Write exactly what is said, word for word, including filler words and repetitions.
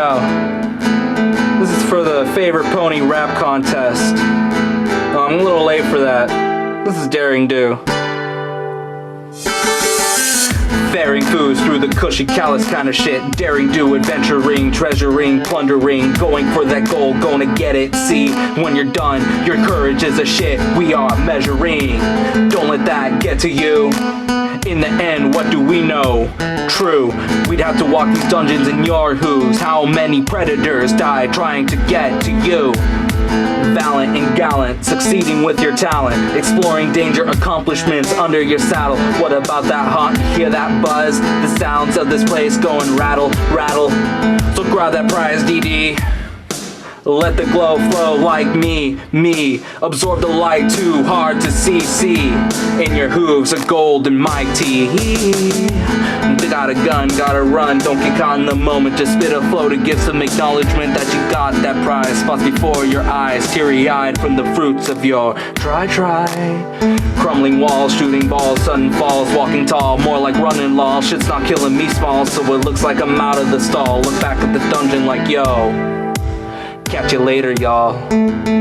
out. This is for the favorite pony rap contest. Oh, I'm a little late for that. This is Daring Do. Faring foods through the cushy, callous kind of shit. Daring do, adventuring, treasuring, plundering, going for that goal, gonna get it. See, when you're done, your courage is a shit we are measuring. Don't let that get to you. In the end, what do we know? True, we'd have to walk these dungeons in your who's. How many predators die trying to get to you? Valiant and gallant, succeeding with your talent, exploring danger, accomplishments under your saddle. What about that haunt? Hear that buzz? The sounds of this place going rattle, rattle. So grab that prize, D D. Let the glow flow like me, me. Absorb the light too hard to see, see. In your hooves, a golden mighty. Got a gun, gotta run, don't get caught in the moment. Just spit a flow to give some acknowledgement that you got that prize. Spots before your eyes, teary-eyed from the fruits of your try, try. Crumbling walls, shooting balls, sudden falls, walking tall, more like running law. Shit's not killing me small, so it looks like I'm out of the stall. Look back at the dungeon like, yo, catch you later, y'all.